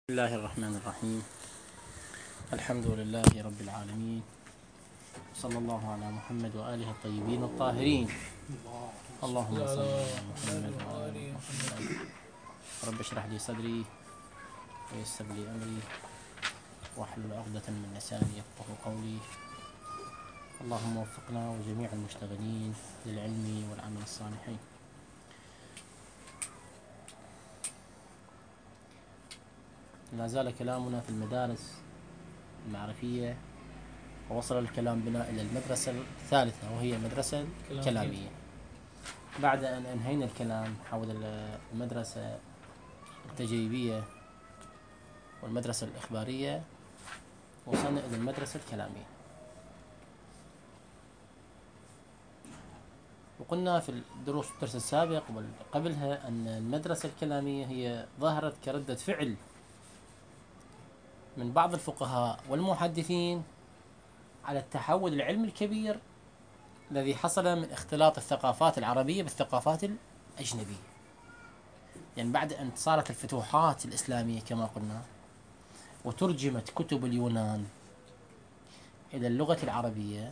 بسم الله الرحمن الرحيم. الحمد لله رب العالمين، صلى الله على محمد وآله الطيبين الطاهرين. اللهم صل على محمد وآل محمد. رب اشرح لي صدري ويسر لي أمري واحلل عقدة من لساني يفقهوا قولي. اللهم وفقنا وجميع المشتغلين للعلم والعمل الصالحين. لا زال كلامنا في المدارس المعرفية، ووصل الكلام بنا إلى المدرسة الثالثة وهي المدرسة الكلامية. بعد أن أنهينا الكلام حول المدرسة التجريبية والمدرسة الإخبارية، وصلنا إلى المدرسة الكلامية. وقلنا في الدرس السابق وقبلها أن المدرسة الكلامية هي ظهرت كردة فعل من بعض الفقهاء والمحدثين على التحول العلمي الكبير الذي حصل من اختلاط الثقافات العربية بالثقافات الأجنبية. يعني بعد أن صارت الفتوحات الإسلامية كما قلنا، وترجمت كتب اليونان إلى اللغة العربية،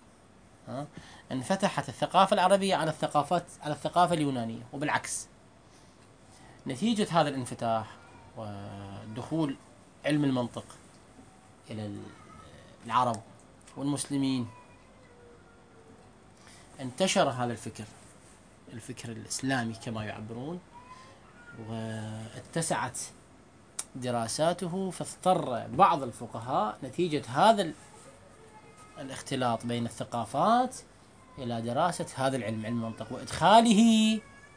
انفتحت الثقافة العربية على الثقافة اليونانية، وبالعكس. نتيجة هذا الانفتاح ودخول علم المنطق إلى العرب والمسلمين، انتشر هذا الفكر الإسلامي كما يعبرون، واتسعت دراساته. فاضطر بعض الفقهاء نتيجة هذا الاختلاط بين الثقافات إلى دراسة هذا العلم، علم المنطق، وإدخاله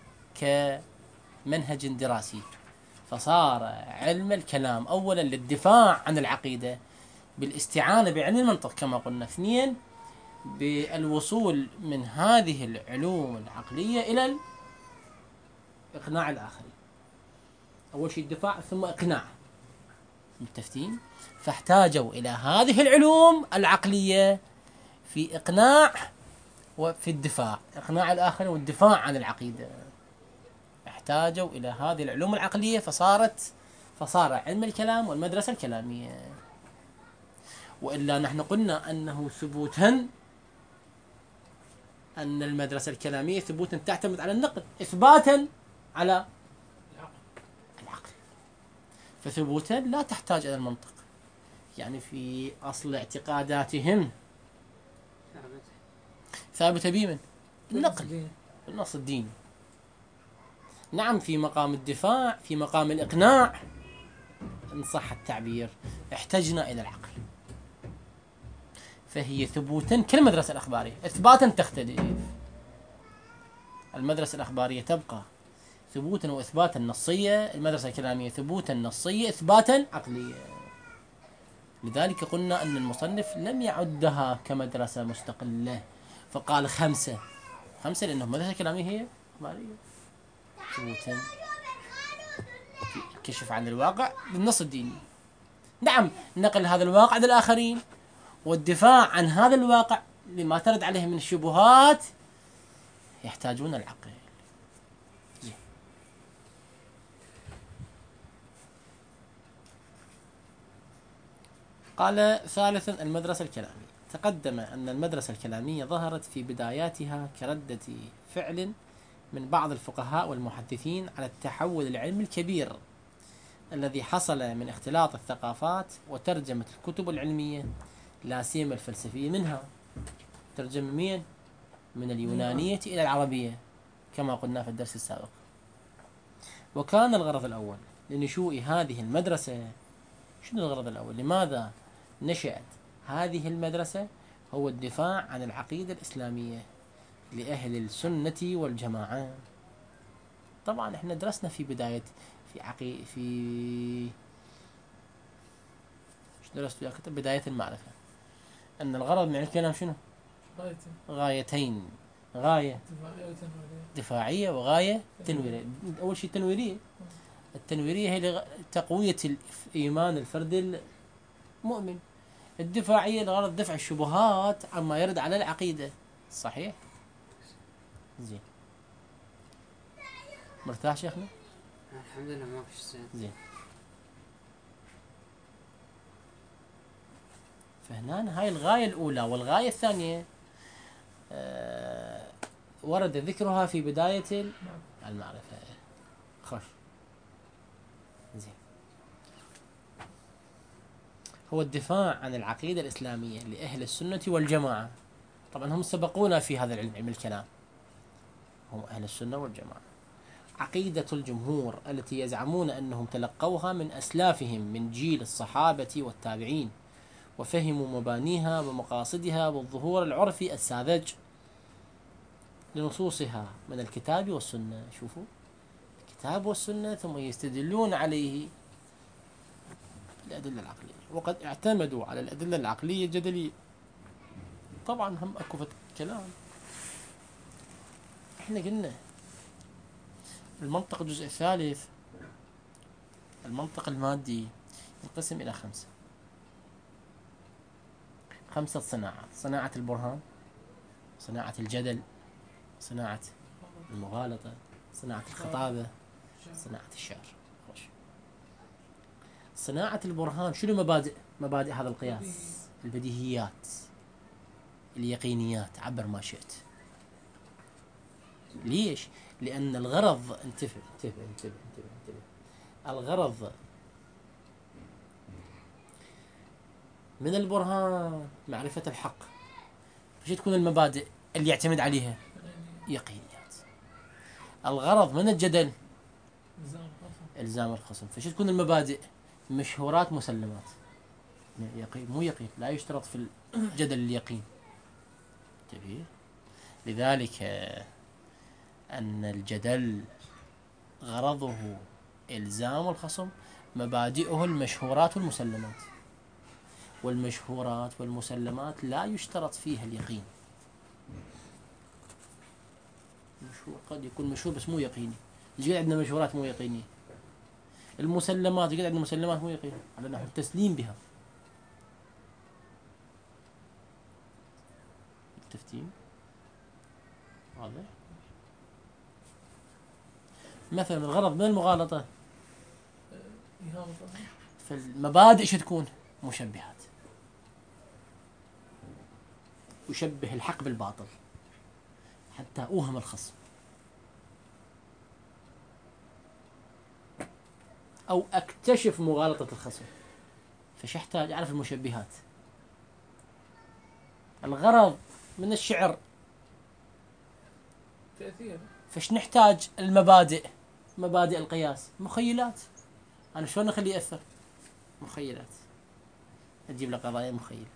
كمنهج دراسي. فصار علم الكلام أولا للدفاع عن العقيدة بالاستعانة بعلم المنطق كما قلنا، اثنين بالوصول من هذه العلوم العقلية إلى إقناع الآخرين. أول شيء الدفاع ثم إقناع، متفقين؟ فاحتاجوا إلى هذه العلوم العقلية في إقناع وفي الدفاع، إقناع الآخرين والدفاع عن العقيدة. احتاجوا إلى هذه العلوم العقلية فصار علم الكلام والمدرسة الكلامية. وإلا نحن قلنا أنه ثبوتا أن المدرسة الكلامية ثبوتا تعتمد على النقل، إثباتا على العقل. فثبوتا لا تحتاج إلى المنطق، يعني في أصل اعتقاداتهم ثابتة بمن؟ النقل، بالنص الديني. نعم، في مقام الدفاع، في مقام الإقناع إن صح التعبير، احتجنا إلى العقل. فهي ثبوتا كالمدرسة الأخبارية، إثباتا تختلف. المدرسة الأخبارية تبقى ثبوتا وإثباتا نصية، المدرسة الكلامية ثبوتا نصية إثباتا عقلية. لذلك قلنا أن المصنف لم يعدها كمدرسة مستقلة، فقال خمسة لأنه المدرسة الكلامية هي أخبارية، ثبوتا كشف عن الواقع بالنص الديني. نعم، نقل هذا الواقع للآخرين والدفاع عن هذا الواقع لما ترد عليه من الشبهات يحتاجون العقل. قال ثالثا المدرسة الكلامية. تقدم أن المدرسة الكلامية ظهرت في بداياتها كردة فعل من بعض الفقهاء والمحدثين على التحول العلمي الكبير الذي حصل من اختلاط الثقافات وترجمة الكتب العلمية، لا سيما الفلسفية، منها ترجمة من اليونانية إلى العربية كما قلنا في الدرس السابق. وكان الغرض الأول لنشوء هذه المدرسة، شنو الغرض الأول؟ لماذا نشأت هذه المدرسة؟ هو الدفاع عن العقيدة الإسلامية لأهل السنة والجماعة. طبعا احنا درسنا في بداية في درست في بداية المعرفة أن الغرض من الكلام شنو؟ غايتين، غاية دفاعية وغاية تنويرية. أول شيء تنويرية، التنويرية هي تقوية إيمان الفرد المؤمن. الدفاعية لغرض دفع الشبهات عما يرد على العقيدة. صحيح؟ زين، مرتاح شيخنا؟ الحمد لله ما فيش زين. فهنا هاي الغاية الأولى. والغاية الثانية ورد ذكرها في بداية المعرفة. خوش زين. هو الدفاع عن العقيدة الإسلامية لأهل السنة والجماعة. طبعا هم سبقونا في هذا العلم، علم الكلام، هم أهل السنة والجماعة. عقيدة الجمهور التي يزعمون أنهم تلقوها من أسلافهم من جيل الصحابة والتابعين، وفهموا مبانيها ومقاصدها والظهور العرفي الساذج لنصوصها من الكتاب والسنة. شوفوا الكتاب والسنة، ثم يستدلون عليه الأدلة العقلية، وقد اعتمدوا على الأدلة العقلية الجدلية. طبعا هم أكو كلام. احنا قلنا المنطق الجزء الثالث، المنطق المادي، ينقسم إلى خمسة صناعات: صناعة البرهان، صناعة الجدل، صناعة المغالطة، صناعة الخطابة، صناعة الشعر. صناعة البرهان شنو مبادئ هذا القياس؟ البديهيات، اليقينيات، عبر ما شئت. ليش؟ لأن الغرض، انتبه، الغرض من البرهان معرفة الحق. فش تكون المبادئ اللي يعتمد عليها؟ يقينيات. الغرض من الجدل إلزام الخصم. فش تكون المبادئ؟ مشهورات، مسلمات. يقين مو يقين، لا يشترط في الجدل اليقين. تبيه؟ لذلك أن الجدل غرضه إلزام الخصم، مبادئه المشهورات والمسلمات. والمشهورات والمسلمات لا يشترط فيها اليقين. مشهور قد يكون مشهور بس مو يقيني. يجي عندنا مشهورات مو يقينية. المسلمات يجي عندنا مسلمات مو يقينية على نحو التسليم بها. التفتيم واضح. مثلا الغرض من المغالطة، فالمبادئ شو تكون؟ مشبهات، يشبه الحق بالباطل حتى أوهم الخصم، أو أكتشف مغالطة الخصم، فش يحتاج أعرف المشبهات. الغرض من الشعر تأثير، فش نحتاج؟ المبادئ، مبادئ القياس، مخيلات. أنا شلون أخليه يأثر؟ مخيلات، أجيب له قضايا مخيلة.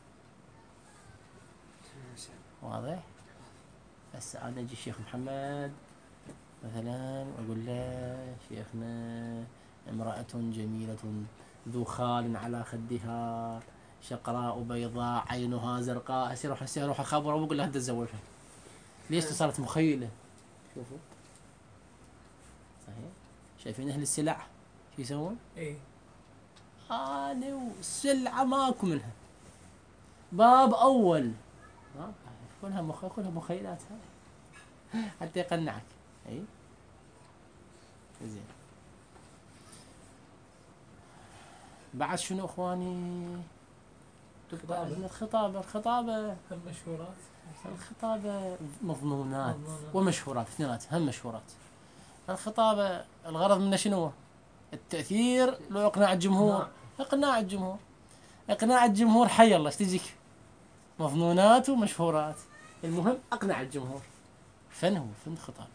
واضح؟ بس أنا أجي الشيخ محمد مثلا وأقول له: شيخنا امرأة جميلة ذو خال على خدها شقراء بيضاء عينها زرقاء. هسه أروح أخبره وأقول له أنت تزوجها. ليش؟ صارت مخيلة. شوفوا صحيح. شايفين أهل السلع شو يسوون؟ إيه، أنا والسلعة ماكو منها، باب أول كلها مخيلات حتى يقنعك. أي زين. بعد شنو اخواني؟ الخطابة المشهورات، الخطابة مضمونات ومشهورات، اثنينات هم مشهورات. الخطابة الغرض منه شنو؟ التأثير، لو اقناع الجمهور. اقناع الجمهور حي الله ايش تجيك؟ مضمونات ومشهورات. المهم اقنع الجمهور. فن خطابة.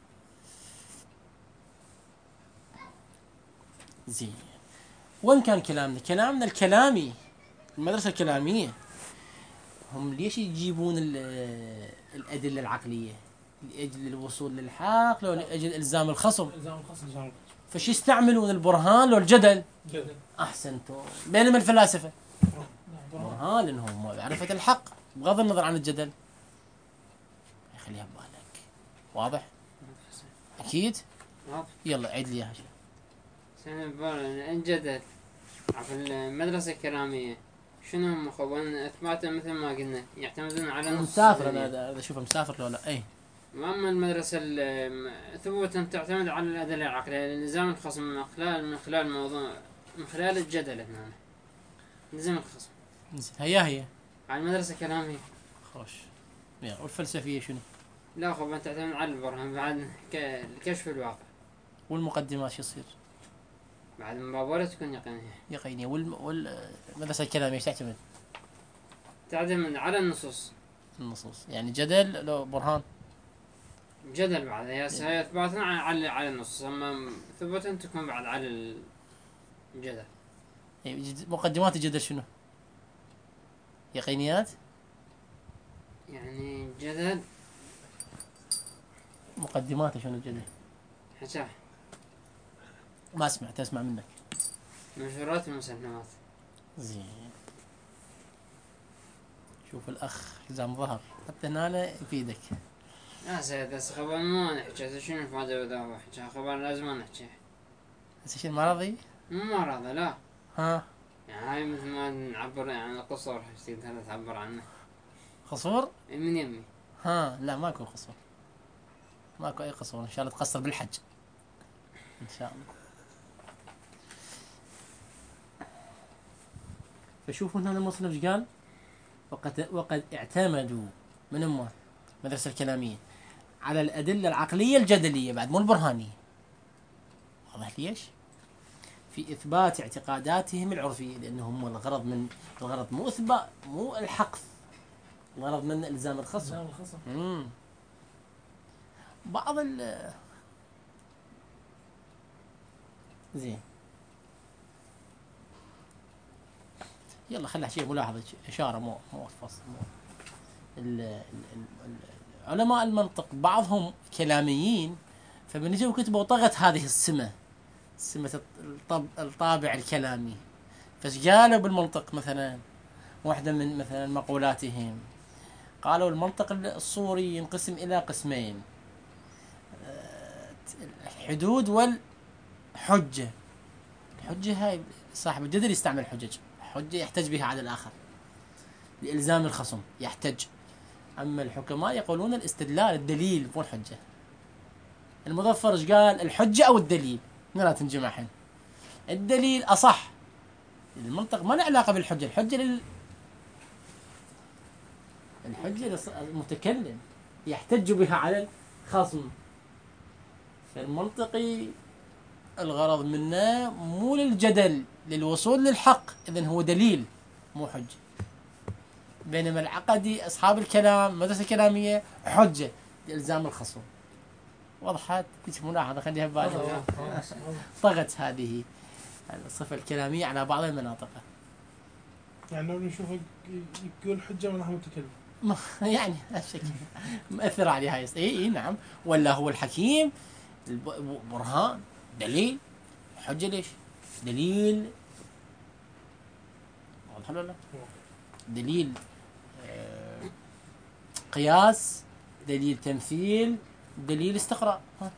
زين. وين كان كلامنا الكلامي، المدرسة الكلامية. هم ليش يجيبون الأدلة العقلية؟ لأجل الوصول للحق لو لأجل إلزام الخصم؟ فش يستعملون؟ البرهان لو الجدل؟ جدل. أحسنتم. بينما الفلاسفة برهان، لأنهم معرفة الحق بغض النظر عن الجدل. خليها ببالك. واضح؟ أكيد؟ يلا عيد لي إياها. سنة ببالي الجدل في المدرسة الكلامية شنو مخبون إثباته مثل ما قلنا يعتمدون على مسافر. أنا أشوفه مسافر لو لا. أي وأما المدرسة ثبوتا تعتمد على الأدلة العقلية لإلزام الخصم من خلال موضوع، من خلال الجدل هنا نلزم الخصم. زين هي على المدرسة الكلامية. خوش. يلا والفلسفية شنو؟ لا خب أنت تعتمد على البرهان بعد الكشف الواقع. والمقدمات شو يصير؟ بعد من بابورة تكون يقينية. يقينية. والمدرسة الكلامية ايش تعتمد؟ تعتمد على النصوص. النصوص يعني جدل لو برهان؟ جدل بعد هي إثباتنا على النصوص، أما ثبوتا تكون بعد على الجدل. يعني مقدمات الجدل شنو؟ يقينيات؟ يعني جدل مقدماته شنو الجدل؟ حشاه ما سمعت، اسمع منك. منشورات المسلمات. زين. شوف الأخ حزام ظهر حتى هنا يفيدك. لا سيد بس خبر ما نحكي شنو الفائدة بدأ أحكي خبر لازم ما نحكي. هسه شو المرضي؟ مو مرض لا. ها؟ يعني هاي مثل ما نعبر يعني القصور تقدر تعبر عنه. قصور؟ من يمي. ها لا ماكو قصور. ماكو أي قصور، إن شاء الله تقصر بالحج. إن شاء الله. فشوفوا هنا المصنف ايش قال؟ وقد اعتمدوا من امه المدرسة الكلامية على الأدلة العقلية الجدلية بعد مو البرهانية. واضح ليش؟ في إثبات اعتقاداتهم العرفية، لأنهم الغرض مو إثبات، مو الحقف، الغرض من إلزام الخصم. بعض زين. يلا خلينا شيء ملاحظة إشارة مو فصل. علماء المنطق بعضهم كلاميين، فمن جو كتبوا طغت هذه سمة الطابع الكلامي. فايش قالوا بالمنطق مثلا؟ واحدة من مثلا مقولاتهم قالوا المنطق الصوري ينقسم إلى قسمين: الحدود والحجة. الحجة هاي صاحب الجدل يستعمل حجة يحتج بها على الآخر لإلزام الخصم يحتج. أما الحكماء يقولون الاستدلال، الدليل مو الحجة. المظفر ايش قال؟ الحجة أو الدليل. لا تنجمع حين الدليل أصح. المنطق ما له علاقة بالحجة. الحجة المتكلم يحتج بها على الخصم. فالمنطقي الغرض منه مو للجدل، للوصول للحق، إذن هو دليل مو حجة. بينما العقدي أصحاب الكلام مدرسة الكلامية حجة لإلزام الخصم. وضحت؟ هيك ملاحظة خليها ببالي. طغت هذه الصفة الكلامية على بعض المناطق. يعني لو نشوف يقول حجة ونحن متكلم يعني هالشكل مأثر عليه هاي. اي نعم. ولا هو الحكيم برهان دليل حجة. ليش؟ دليل واضح ولا لا؟ دليل قياس، دليل تمثيل، دليل استقراء.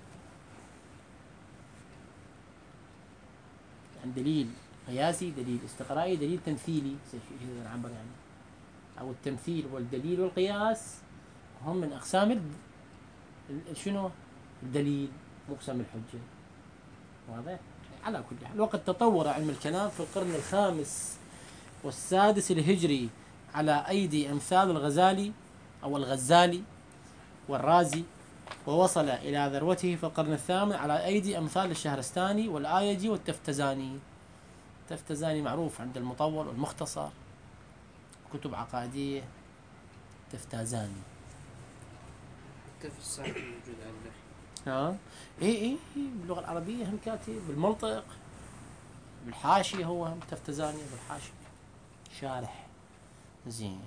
يعني دليل قياسي، دليل استقرائي، دليل تمثيلي. نعبر يعني أو التمثيل والدليل والقياس هم من أقسام شنو؟ الدليل، مو أقسام الحجة. واضح؟ على كل حال، وقد تطور علم الكلام في القرن الخامس والسادس الهجري على أيدي أمثال الغزالي أو الغزالي والرازي، ووصل إلى ذروته في القرن الثامن على أيدي أمثال الشهرستاني والآيجي والتفتزاني. التفتزاني معروف عند المطول والمختصر، كتب عقائدية. تفتازاني التفسير موجود عنده. اي باللغة العربية هم كاتب، بالمنطق بالحاشية هو هم تفتزاني بالحاشية شارح. زين.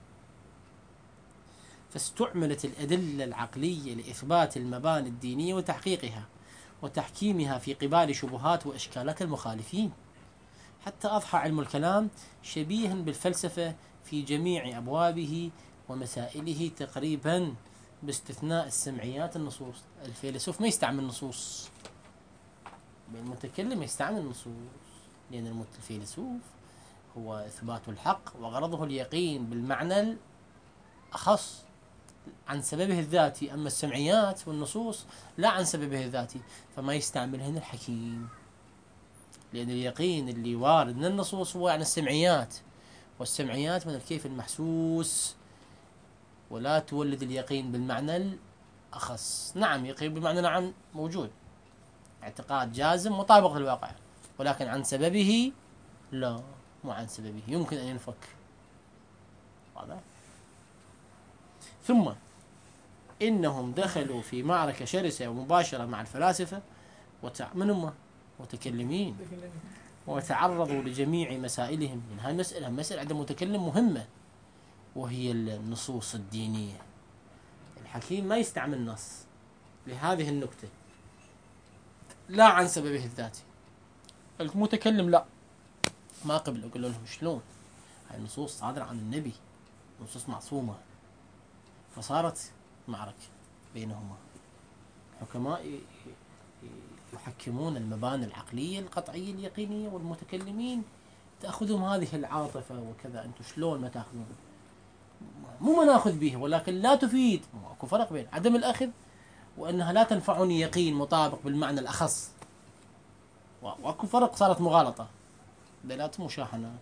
فاستعملت الأدلة العقلية لإثبات المباني الدينية وتحقيقها وتحكيمها في قبال شبهات وإشكالات المخالفين، حتى أضحى علم الكلام شبيها بالفلسفة في جميع أبوابه ومسائله تقريبا، باستثناء السمعيات النصوص. الفيلسوف ما يستعمل نصوص، المتكلم يستعمل نصوص، لأن الفيلسوف هو إثبات الحق وغرضه اليقين بالمعنى الأخص عن سببه الذاتي. أما السمعيات والنصوص لا عن سببه الذاتي، فما يستعملهن الحكيم، لأن اليقين اللي وارد من النصوص هو عن السمعيات، والسمعيات من الكيف المحسوس، ولا تولد اليقين بالمعنى الأخص. نعم، يقين بالمعنى نعم موجود، اعتقاد جازم مطابق للواقع، ولكن عن سببه لا، مو عن سببه، يمكن أن ينفك. واضح؟ ثم إنهم دخلوا في معركة شرسة ومباشرة مع الفلاسفة من هم متكلمين، وتعرضوا لجميع مسائلهم. من هاي مسألة عند المتكلم مهمة، وهي النصوص الدينية. الحكيم ما يستعمل نص لهذه النكتة، لا عن سببه الذاتي. المتكلم لا، ما قبل. أقول لهم شلون؟ هاي النصوص صادرة عن النبي، نصوص معصومة. فصارت معركة بينهما. حكماء يحكمون المباني العقلية القطعية اليقينية، والمتكلمين تأخذهم هذه العاطفة وكذا. أنتم شلون ما تأخذون؟ مو ما ناخذ به، ولكن لا تفيد. اكو فرق بين عدم الأخذ وأنها لا تنفعني يقين مطابق بالمعنى الأخص. واكو فرق، صارت مغالطة بيناتهم، مشاحنات.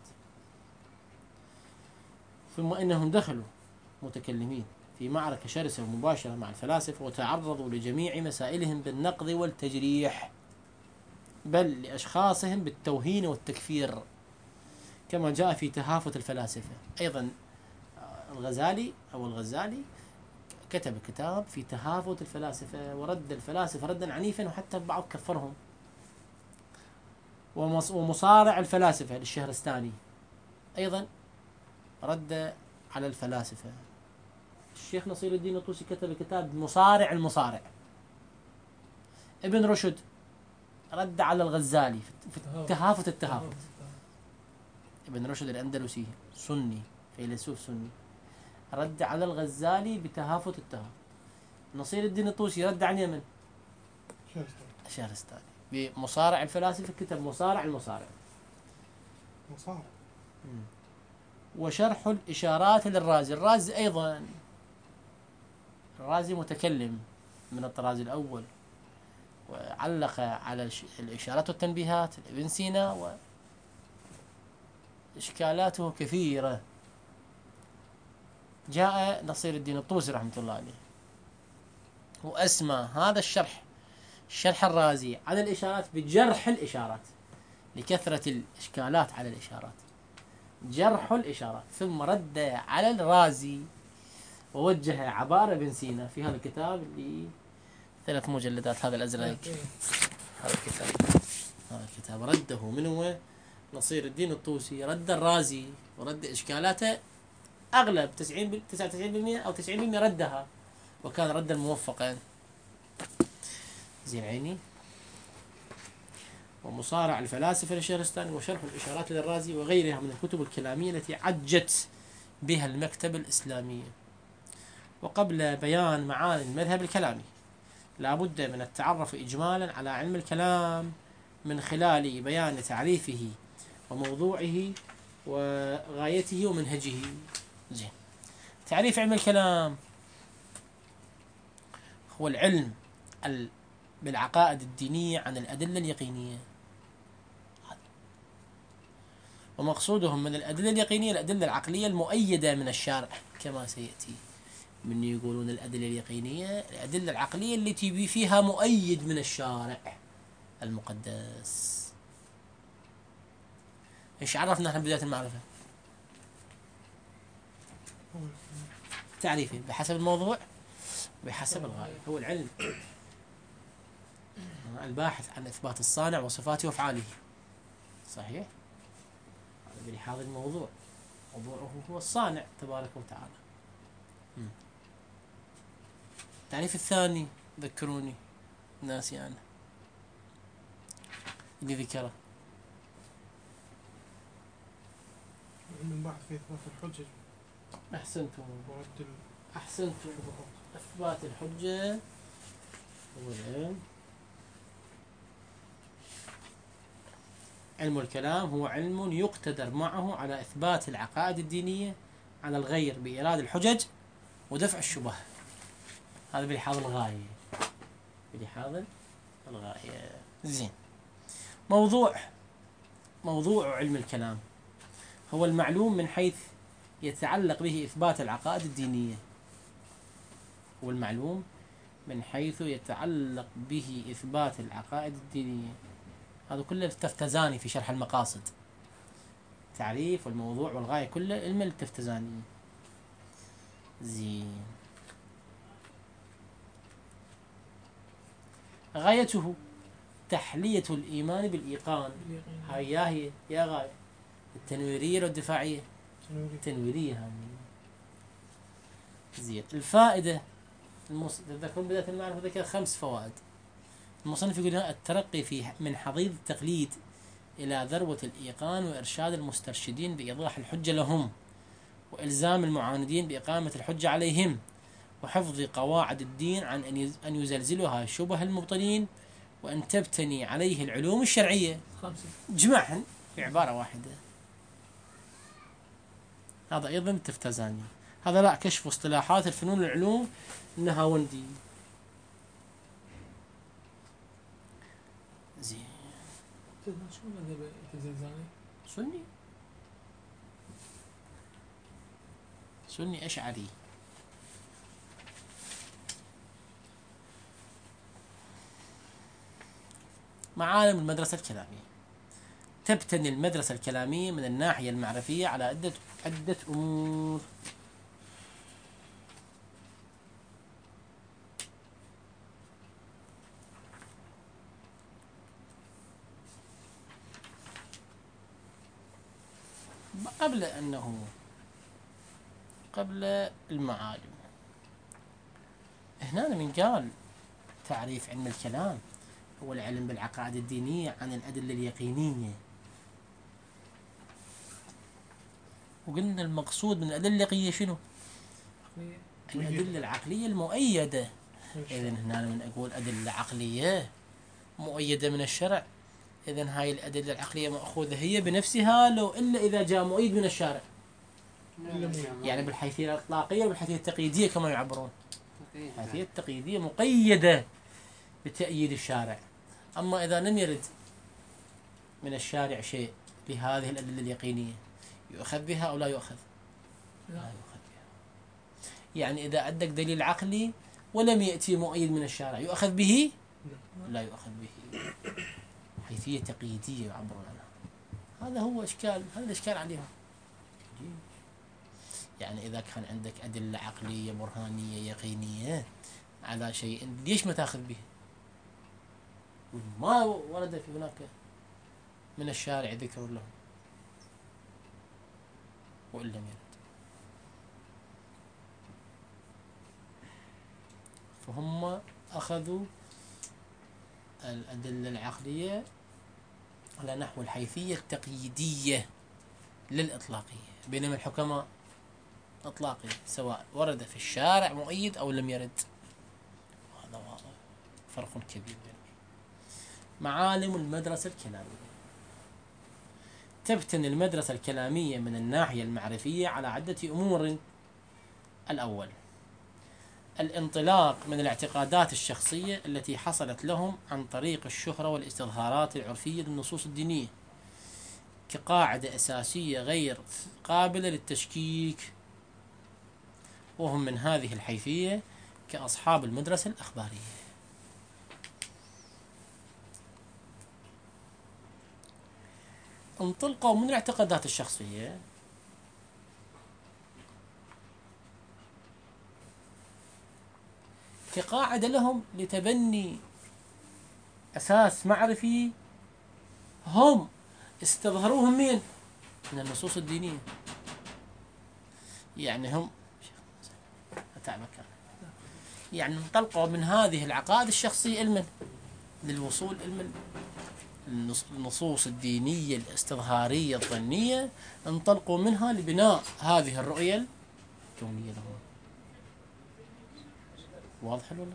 ثم إنهم دخلوا متكلمين في معركة شرسة ومباشرة مع الفلاسفة، وتعرضوا لجميع مسائلهم بالنقد والتجريح، بل لأشخاصهم بالتوهين والتكفير، كما جاء في تهافت الفلاسفة. أيضا الغزالي كتب كتاب في تهافت الفلاسفة، ورد الفلاسفة ردا عنيفا، وحتى بعض كفرهم. ومصارع الفلاسفة للشهرستاني أيضا رد على الفلاسفة. الشيخ نصير الدين الطوسي كتب كتاب مصارع المصارع. ابن رشد رد على الغزالي في تهافت التهافت. ابن رشد الأندلسي سني، فيلسوف سني، رد على الغزالي بتهافت التهافت. نصير الدين الطوسي رد عن يمن الشهرستاني بمصارع الفلاسفة، كتب مصارع المصارع. مصارع. وشرح الإشارات للرازي. الرازي أيضا، الرازي متكلم من الطراز الأول، وعلق على الإشارات والتنبيهات ابن سينا، وإشكالاته كثيرة. جاء نصير الدين الطوسي رحمة الله عليه وأسمى هذا شرح الرازي على الإشارات بجرح الإشارات، لكثرة الإشكالات على الإشارات، جرح الإشارات. ثم رد على الرازي ووجه عبارة ابن سينا في هذا الكتاب اللي 3 مجلدات، هذا الأزرق. هذا الكتاب رده من هو؟ نصير الدين الطوسي. رد الرازي ورد إشكالاته، أغلب 99% أو 90% ردها، وكان ردا موفقا. زين عيني. ومصارع الفلاسفة للشهرستاني، وشرح الإشارات للرازي، وغيرها من الكتب الكلامية التي عجت بها المكتبة الإسلامية. وقبل بيان معاني المذهب الكلامي، لا بد من التعرف إجمالا على علم الكلام من خلال بيان تعريفه وموضوعه وغايته ومنهجه. زين. تعريف علم الكلام هو العلم بالعقائد الدينية عن الأدلة اليقينية. ومقصودهم من الأدلة اليقينية الأدلة العقلية المؤيدة من الشارع، كما سيأتي. من يقولون الأدلة اليقينية الأدلة العقلية التي فيها مؤيد من الشارع المقدس. إيش عرفنا احنا بداية المعرفة؟ تعريفين بحسب الموضوع وبحسب الغاية. هو العلم الباحث عن إثبات الصانع وصفاته وأفعاله. صحيح؟ بلحاظ الموضوع، موضوعه هو الصانع تبارك وتعالى. التعريف الثاني ذكروني، ناسي أنا اللي ذكره. علم البحث في إثبات الحجج. أحسنتم. ورد أحسنتم. إثبات الحجة هو العلم. علم الكلام هو علم يقتدر معه على إثبات العقائد الدينية على الغير بإيراد الحجج ودفع الشبه. هذا بلحاظ الغاية. بلحاظ الغاية. زين. موضوع علم الكلام هو المعلوم من حيث يتعلق به إثبات العقائد الدينية. هو المعلوم من حيث يتعلق به إثبات العقائد الدينية. هذا كله التفتزاني في شرح المقاصد، تعريف والموضوع والغاية كله علم التفتزاني. زين. غايته تحلية الإيمان بالإيقان. هاي يا غاية التنويرية والدفاعية. تنويرية هاي. زين. الفائدة تذكرون بداية المعرفة ذكر 5 فوائد. المصنف يقول الترقي في من حضيض التقليد إلى ذروة الإيقان، وإرشاد المسترشدين بإيضاح الحجة لهم، وإلزام المعاندين بإقامة الحجة عليهم، وحفظ قواعد الدين عن أن يزلزلها شبه المبطلين، وأن تبتني عليه العلوم الشرعية. 5 جمعهن في عبارة واحدة. هذا أيضا التفتزاني. هذا لا كشف اصطلاحات الفنون العلوم النهاوندي. زين. شو مذهب التزلزاني؟ سني أشعري. معالم المدرسة الكلامية. تبتني المدرسة الكلامية من الناحية المعرفية على عدة أمور. قبل المعالم هنا من قال تعريف علم الكلام هو العلم بالعقائد الدينية عن الأدلة اليقينية. وقلنا المقصود من الأدلة اليقينية شنو؟ الأدلة العقلية المؤيدة. إذن هنا من أقول أدلة عقلية مؤيدة من الشرع، إذن هاي الأدلة العقلية مأخوذة هي بنفسها لو إلا إذا جاء مؤيد من الشارع. يعني بالحيثية الإطلاقية وبالحيثية التقييدية كما يعبرون. الحيثية التقييدية مقيدة بتأييد الشارع. أما إذا لم يرد من الشارع شيء بهذه الأدلة اليقينية يؤخذ بها أو لا يؤخذ؟ لا يؤخذ بها. يعني إذا عندك دليل عقلي ولم يأتي مؤيد من الشارع يؤخذ به؟ لا يؤخذ به. حيثية تقييدية يعبرون عنها. هذا هو إشكال، هذا الإشكال عليهم. يعني إذا كان عندك أدلة عقلية برهانية يقينية على شيء ليش ما تأخذ به؟ ما ورد في هناك من الشارع ذكر لهم وإن لم يرد. فهم أخذوا الأدلة العقلية على نحو الحيثية التقييدية للإطلاقية، بينما الحكماء إطلاقي سواء ورد في الشارع مؤيد أو لم يرد. هذا واضح، فرق كبير بينهم. معالم المدرسة الكلامية. تبتني المدرسة الكلامية من الناحية المعرفية على عدة أمور. الأول الانطلاق من الاعتقادات الشخصية التي حصلت لهم عن طريق الشهرة والاستظهارات العرفية للنصوص الدينية كقاعدة أساسية غير قابلة للتشكيك، وهم من هذه الحيثية كأصحاب المدرسة الأخبارية. انطلقوا من الاعتقادات الشخصية كقاعدة لهم لتبني أساس معرفي هم استظهروهم من النصوص الدينية. يعني هم يعني انطلقوا من هذه العقائد الشخصية علما للوصول علما النصوص الدينية الاستظهارية الظنية، انطلقوا منها لبناء هذه الرؤية الكونية لهم. واضح ولا؟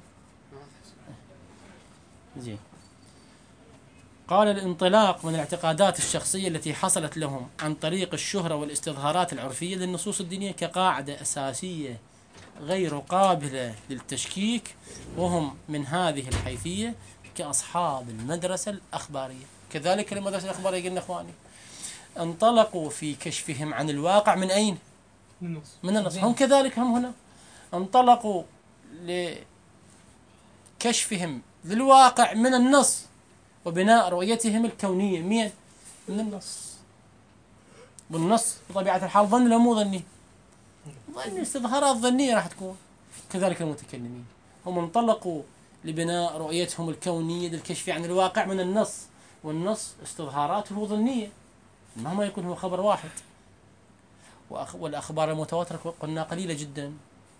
زين. قال الانطلاق من الاعتقادات الشخصية التي حصلت لهم عن طريق الشهرة والاستظهارات العرفية للنصوص الدينية كقاعدة أساسية غير قابلة للتشكيك، وهم من هذه الحيثية كأصحاب المدرسة الأخبارية. كذلك المدرسة الأخبارية قلنا إخواني انطلقوا في كشفهم عن الواقع من أين؟ النص. من النص. هم كذلك، هم هنا انطلقوا لكشفهم للواقع من النص وبناء رؤيتهم الكونية من النص. والنص بطبيعة الحال ظن لا مو ظني، ظني استظهارات ظنية راح تكون. كذلك المتكلمين هم انطلقوا لبناء رؤيتهم الكونية للكشف عن الواقع من النص، والنص استظهاراته ظنية مهما يكون هو خبر واحد. والأخبار المتواترة قلنا قليلة جدا.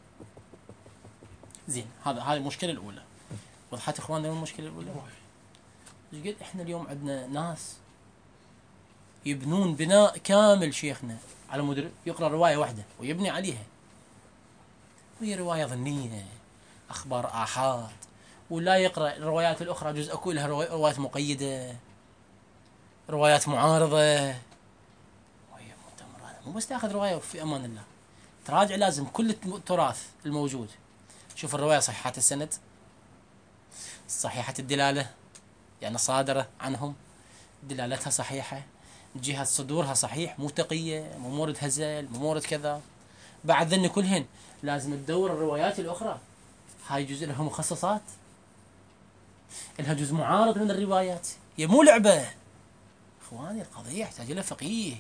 زين، هذه المشكلة الأولى. وضحت إخواننا المشكلة الأولى؟ ايش قد احنا اليوم عندنا ناس يبنون بناء كامل شيخنا على يقرأ رواية واحدة ويبني عليها، وهي رواية ظنية، أخبار آحاد، ولا يقرأ الروايات الأخرى جزء كلها روايات مقيدة، روايات معارضة، وهي مؤتمرة. مو بس تاخذ رواية في أمان الله، تراجع لازم كل التراث الموجود. شوف الرواية صحيحة السند، صحيحة الدلالة، يعني صادرة عنهم دلالتها صحيحة، جهة صدورها صحيح، مو تقية، مو مورد هزل، مو مورد كذا. بعد ذن كلهن لازم تدور الروايات الأخرى، هاي جزء لها مخصصات، لها جزء معارض من الروايات. هي مو لعبة إخواني، القضية يحتاج لها فقيه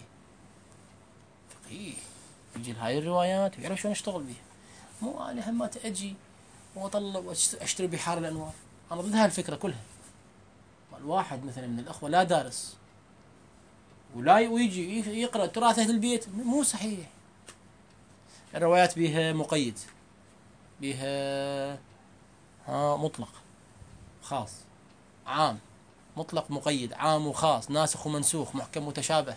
يجي هاي الروايات ويعرف شلون يشتغل بيها. مو أنا همات أجي وأطلع وأشتري بحار الأنوار. أنا ضد هاي الفكرة كلها. الواحد مثلا من الأخوة لا دارس ويجي يقرأ تراث أهل البيت، مو صحيح. الروايات بها مقيد، بها مطلق خاص عام، مطلق مقيد، عام وخاص، ناسخ ومنسوخ، محكم متشابه.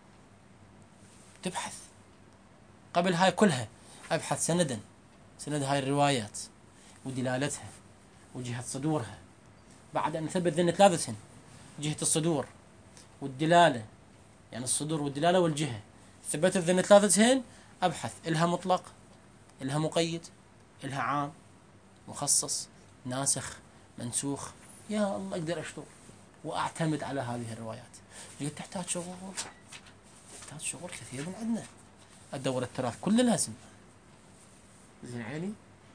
تبحث قبل هاي كلها، أبحث سند هاي الروايات ودلالتها وجهة صدورها. بعد أن نثبت ذن ثلاثتهن، جهة الصدور والدلالة، يعني الصدور والدلالة والجهة، ثبت ذن ثلاثتهن، أبحث إلها مطلق، إلها مقيد، إلها عام، مخصص، ناسخ، منسوخ. يا الله أقدر أشتغل وأعتمد على هذه الروايات. تحتاج شغل كثير من عندنا. أدور التراث كله لازم. زين عيني.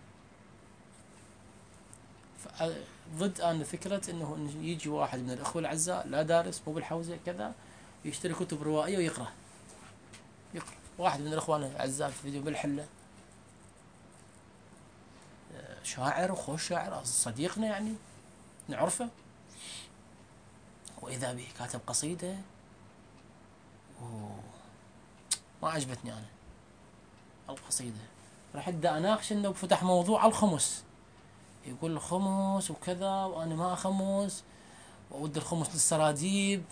ضد أنا فكرة إنه يجي واحد من الأخوة الأعزاء لا دارس، مو بالحوزة كذا، يشتري كتب روائية ويقرأ. واحد من الأخوان الأعزاء في فيديو بالحلة، شاعر وخوش شاعر، صديقنا يعني نعرفه، وإذا به كاتب قصيدة ما عجبتني أنا القصيدة. راح أبدأ أناقش إنه فتح موضوع الخمس، يقول الخمس وكذا وأنا ما أخمس وأود الخمس للسراديب.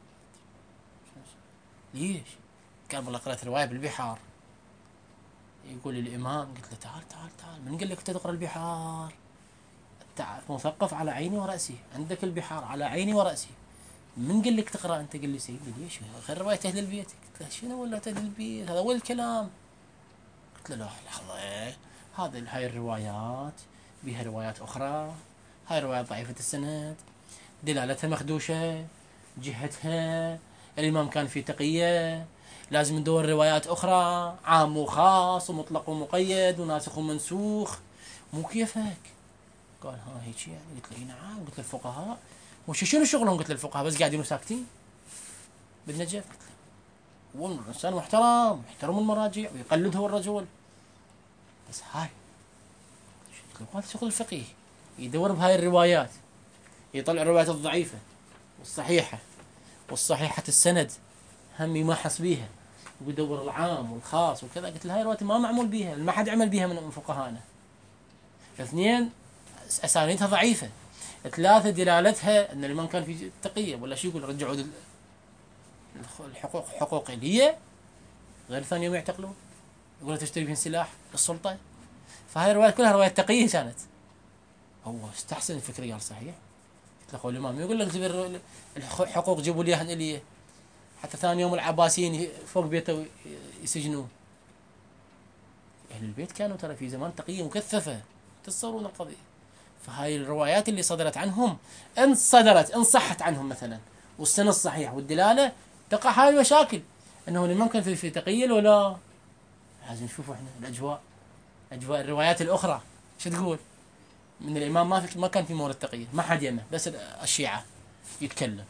ليش؟ قال والله قرأت رواية بالبحار. يقول لي الإمام، قلت له تعال من قال لك تقرأ البحار؟ تعرف مثقف على عيني ورأسي، عندك البحار على عيني ورأسي، من قال لك تقرأ أنت؟ قال لي سيدي ليش غير رواية أهل البيت. قلت له شنو ولا أهل البيت؟ هذا أول كلام. قلت له لا لحظة، هاي الروايات بها روايات أخرى، هاي روايات ضعيفة السند، دلالتها مخدوشة، جهتها الإمام كان في تقية، لازم ندور روايات أخرى، عام وخاص ومطلق ومقيد وناسخ ومنسوخ. مو كيفك. قال هيك يعني؟ قلت له نعم. قلت له الفقهاء شنو شغلهم؟ قلت له الفقهاء بس قاعدين وساكتين بالنجف. هو الإنسان محترم، يحترم المراجع ويقلده الرجل، بس هاي هذا شغل الفقيه، يدور بهاي الروايات، يطلع الروايات الضعيفة والصحيحة والصحيحة السند، هم يمحص بيها ويدور العام والخاص وكذا. قلت له هاي الروايات ما معمول بيها، ما حد عمل بيها من فقهانا. اثنين، أسانيدها ضعيفة. ثلاثة، دلالتها أن الإمام كان في تقية ولا شيء، يقول رجعوا الحقوق حقوق إلية، غير ثاني يوم يعتقلون، يقول تشتري فيهن سلاح للسلطة. فهاي الروايات كلها روايات تقية كانت. هو استحسن الفكرة، قال صحيح. قلت له أخو الإمام يقول لك جيب الحقوق جيبوا لي إياهن إلية، حتى ثاني يوم العباسيين فوق بيته يسجنوه. أهل البيت كانوا ترى في زمان تقية مكثفة، تتصورون القضية. فهاي الروايات اللي صدرت عنهم، إن صحت عنهم مثلا والسند الصحيح والدلالة، تقع هاي المشاكل، انه ممكن في تقيل ولا لازم نشوف احنا اجواء الروايات الاخرى شو تقول. من الامام ما كان في مورد تقيل، ما حد يمه، بس الشيعة يتكلم.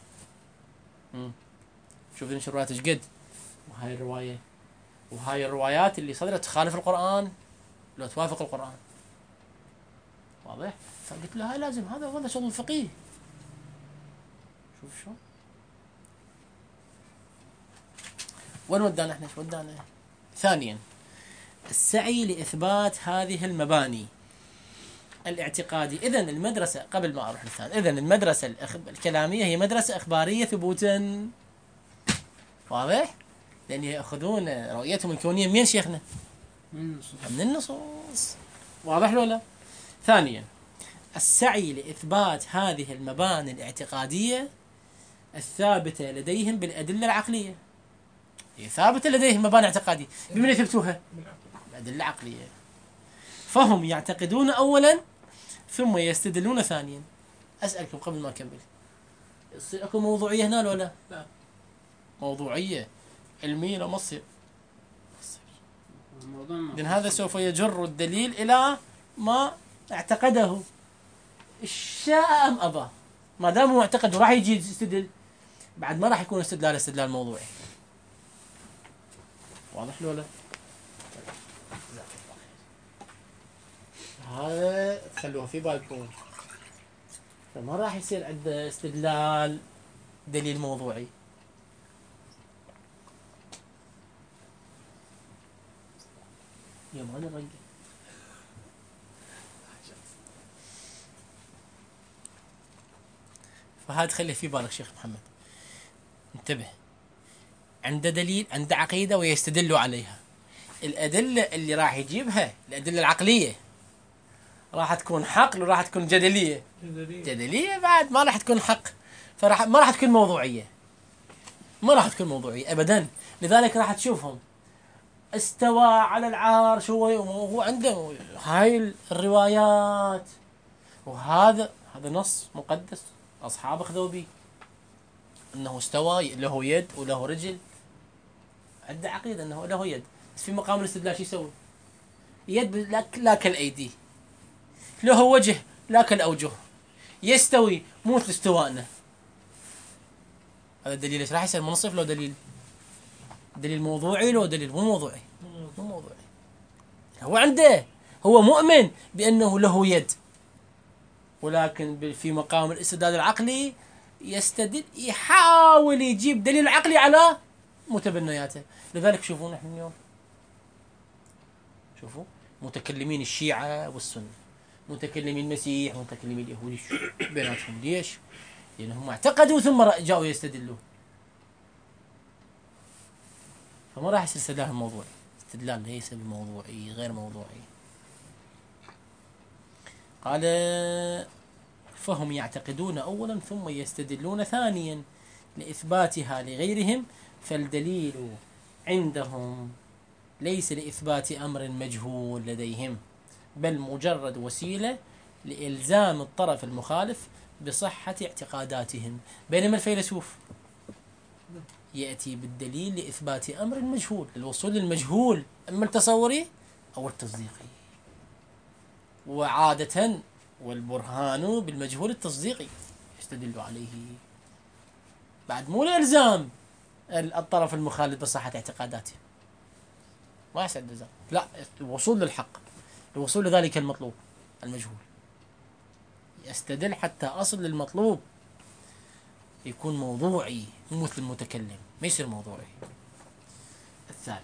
شوف شو الروايات ايش قد، وهاي الروايات اللي صدرت تخالف القرآن لو توافق القرآن. واضح؟ فقلت له هاي لازم، هذا شغل الفقيه. شوف شو وين ودانا احنا، شو ودانا. ثانيا السعي لإثبات هذه المباني الاعتقادي. إذن المدرسة، قبل ما أروح للثاني، إذن المدرسة الكلامية هي مدرسة إخبارية ثبوتا. واضح؟ لأن يأخذون رؤيتهم الكونية من شيخنا؟ من النصوص. واضح ولا؟ ثانيا السعي لإثبات هذه المباني الاعتقادية الثابتة لديهم بالأدلة العقلية. هي ثابتة لديهم مباني اعتقادية، بمن يثبتوها؟ بالأدلة العقلية. فهم يعتقدون أولا ثم يستدلون ثانيا. أسألكم قبل ما أكمل، يصير أكو موضوعية هنا ولا لا؟ موضوعية علمية لو ما تصير. لأن هذا سوف يجر الدليل إلى ما اعتقده، شاء أم أبى. ما دام هو اعتقد راح يجي يستدل، بعد ما راح يكون استدلال موضوعي. واضح ولا؟ هذا تخلوه في بالكم، فما راح يصير عنده استدلال دليل موضوعي. يوم أنا رنقة. فهذا تخليه في بالك شيخ محمد، انتبه. عنده دليل، عنده عقيدة ويستدل عليها. الأدلة اللي راح يجيبها الأدلة العقلية راح تكون حق وراح تكون جدلية بعد ما راح تكون حق، ما راح تكون موضوعية، أبدا. لذلك راح تشوفهم استوى على العرش وهو عنده هاي الروايات، وهذا نص مقدس أصحاب أخذوا به أنه استوى، له يد وله رجل. عنده عقيدة أنه له يد، بس في مقام الاستدلال شو يسوي؟ يد لا كالأيدي، له وجه لا كالأوجه، يستوي مو مثل استوائنا. هذا الدليل ايش راح يصير؟ منصف لو دليل موضوعي، لو دليل مو موضوعي. هو مؤمن بأنه له يد، ولكن في مقام الاستدلال العقلي يستدل، يحاول يجيب دليل عقلي على متبنياته. لذلك شوفوا نحن اليوم، شوفوا متكلمين الشيعة والسنة، متكلمين المسيح، متكلمين اليهودي بيناتهم. ليش؟ لأنهم اعتقدوا ثم جاءوا يستدلون. فما راح يصير استدلال موضوعي، استدلال ليس بموضوعي، غير موضوعي. قال فهم يعتقدون أولا ثم يستدلون ثانيا لإثباتها لغيرهم، فالدليل عندهم ليس لإثبات أمر مجهول لديهم، بل مجرد وسيلة لإلزام الطرف المخالف بصحة اعتقاداتهم. بينما الفيلسوف يأتي بالدليل لإثبات أمر مجهول، للوصول للمجهول، أما التصوري أو التصديقي. وعادة والبرهان بالمجهول التصديقي يستدل عليه، بعد مو لإلزام الطرف المخالف بصحة اعتقاداته. ما يسعد الزام، لا، الوصول للحق، الوصول لذلك المطلوب المجهول، يستدل حتى أصل للمطلوب، يكون موضوعي مو مثل المتكلم، ما يصير موضوعي. الثالث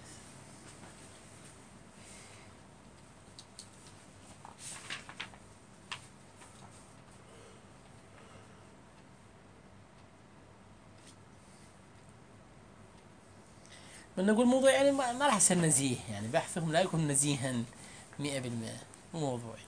من نقول موضوع، يعني ما راح يصير نزيه، يعني بحثهم لا يكون نزيها 100%، مو موضوعي.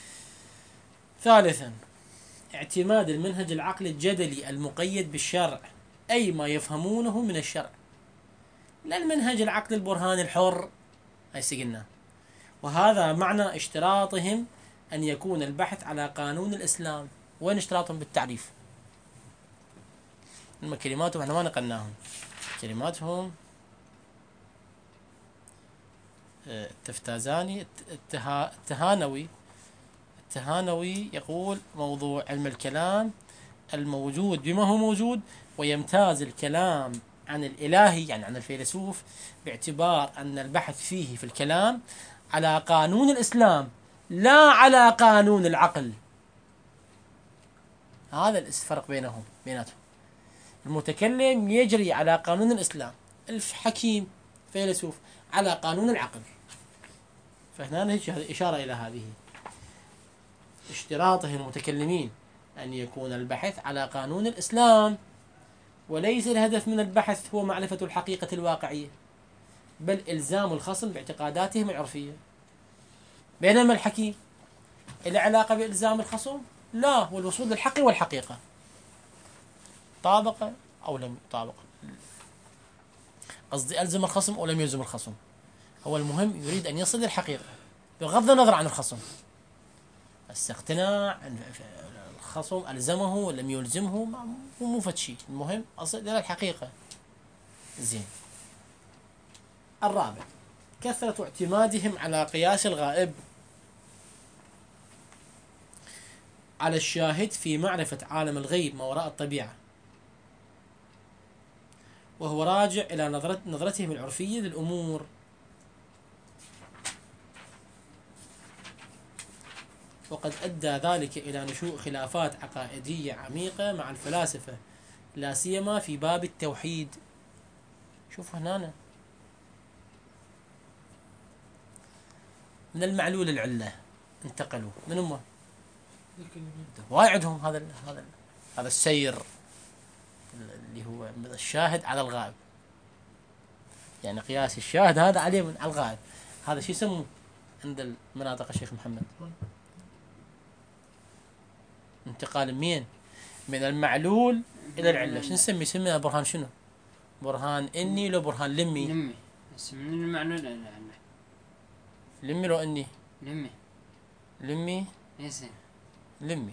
ثالثا اعتماد المنهج العقلي الجدلي المقيد بالشرع، أي ما يفهمونه من الشرع، لا المنهج العقلي البرهاني الحر، هاي سقلنا. وهذا معنى اشتراطهم أن يكون البحث على قانون الإسلام. وين اشتراطهم بالتعريف؟ لما كلماتهم احنا ما نقلناهم. كلماتهم التفتازاني التهانوي يقول موضوع علم الكلام الموجود بما هو موجود، ويمتاز الكلام عن الإلهي يعني عن الفيلسوف باعتبار أن البحث فيه في الكلام على قانون الإسلام لا على قانون العقل. هذا الفرق بيناتهم. المتكلم يجري على قانون الإسلام، الحكيم فيلسوف على قانون العقل. فهنا هذه إشارة إلى هذه اشتراطه المتكلمين أن يكون البحث على قانون الإسلام، وليس الهدف من البحث هو معرفة الحقيقة الواقعية، بل إلزام الخصم باعتقاداتهم العرفية. بينما الحكيم له علاقة بإلزام الخصم؟ لا، والوصول للحق والحقيقة، طابق أو لم يطابق، قصدي ألزم الخصم أو لم يلزم الخصم. هو المهم يريد أن يصل للحقيقة بغض النظر عن الخصم. اقتناع الخصم ألزمه ولم يلزمه مو فد شيء، المهم أصل إلى الحقيقة. زين. الرابع كثرة اعتمادهم على قياس الغائب على الشاهد في معرفة عالم الغيب ما وراء الطبيعة، وهو راجع إلى نظرتهم العرفية للأمور. وقد أدى ذلك إلى نشوء خلافات عقائدية عميقة مع الفلاسفة، لا سيما في باب التوحيد. شوف هنا من المعلول العلة انتقلوا من هم وايد عندهم هذا السير اللي هو الشاهد على الغائب، يعني قياس الشاهد هذا عليه من على الغائب. هذا شو يسموه عند المناطق الشيخ محمد؟ انتقال من المعلول إلى العلة. شو نسمي؟ يسميها برهان شنو؟ برهان إني لو برهان لمي؟ بس من المعلول إلى العلة. لمي لو إني؟ لمي يسين لمي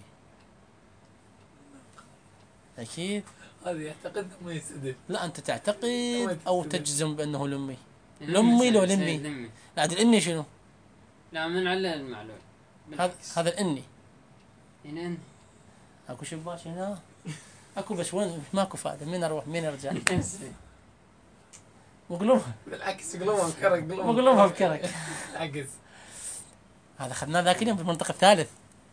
أكيد. هذا يعتقد ما يسده. لا أنت تعتقد أو تجزم بأنه لمي لو لمي. لا هذا الإني شنو؟ لا من علة المعلول. هذا الإني. إن اكو شباش هنا اكو، بس وين ماكو فائده. مين اروح مين ارجع؟ مقلوبها بالعكس قلوبها بكرك. مقلوبها بكرك. عكس. هذا خذناه ذاك اليوم في المنطقه الثالث.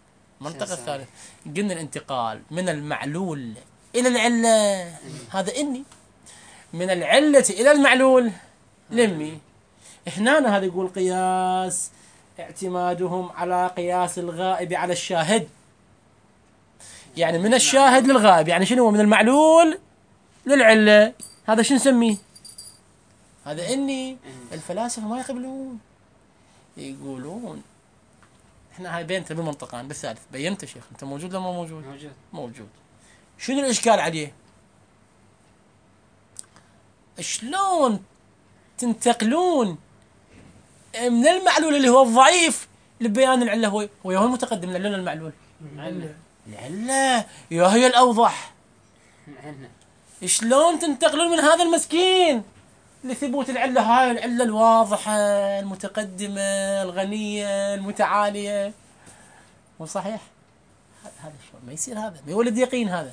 قلنا الانتقال من المعلول الى العله هذا اني، من العله الى المعلول لمي. هنا هذا يقول قياس اعتمادهم على قياس الغائب على الشاهد، يعني من الشاهد للغائب. يعني شنو؟ من المعلول للعلة. هذا شو نسميه؟ هذا إني. الفلاسفة ما يقبلون، يقولون احنا هاي بينت بالمنطقان بالثالث. بينت يا شيخ انت موجود ولا ما موجود؟ شنو الإشكال عليه؟ شلون تنتقلون من المعلول اللي هو الضعيف لبيان العلة؟ هو المتقدم للعلة المعلول. العلة هي الأوضح. شلون تنتقلون من هذا المسكين لثبوت العلة؟ هاي العلة الواضحة المتقدمة الغنية المتعالية. مو صحيح؟ هذا شلون ما يصير؟ هذا ما يولد يقين. هذا